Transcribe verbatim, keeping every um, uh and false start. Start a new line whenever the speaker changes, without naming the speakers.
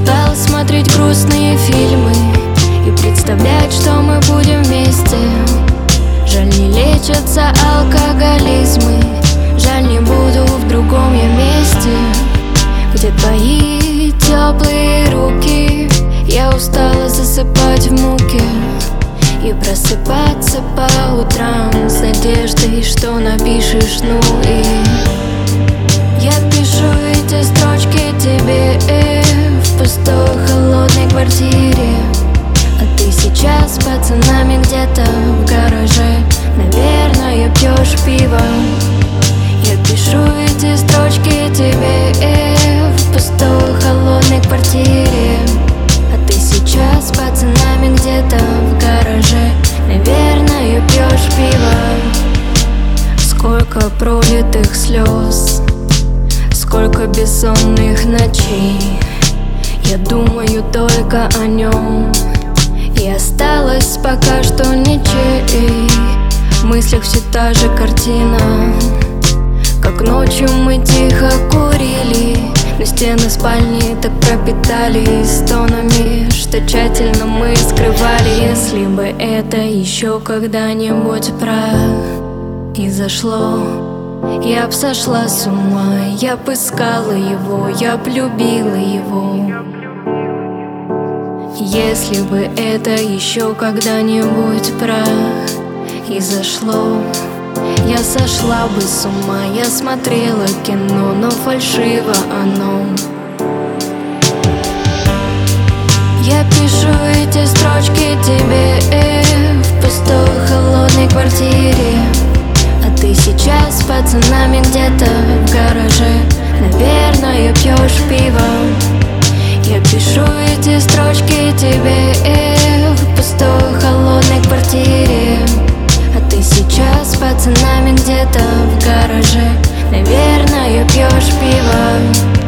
устала смотреть грустные фильмы и представлять, что мы будем вместе. Жаль, не лечатся алкоголизмы, жаль, не буду в другом я месте. Где твои теплые руки? Я устала засыпать в муке и просыпаться по утрам с надеждой, что напишешь, ну и я пишу эти строчки тебе в пустой холодной квартире, а ты сейчас с пацанами где-то в гараже, наверное, пьешь пиво. Я пишу эти строчки тебе в пустой холодной квартире, а ты сейчас с пацанами где-то в гараже, наверное, пьешь пиво. Сколько пролитых слез, сколько бессонных ночей, я думаю только о нем, и осталось пока что ничей. В мыслях все та же картина, как ночью мы тихо курили, но стены спальни так пропитались стонами, что тщательно мы скрывали. Если бы это еще когда-нибудь произошло, я б сошла с ума, я б искала его, я б любила его. Если бы это еще когда-нибудь произошло, я сошла бы с ума, я смотрела кино, но фальшиво оно. Я пишу эти строчки тебе в пустой холодной квартире, а ты сейчас с пацанами где-то в гараже, наверное, пьешь пиво. Я пишу эти строчки тебе в пустой холодной квартире, а ты сейчас с пацанами где-то в гараже, наверное, пьешь пиво.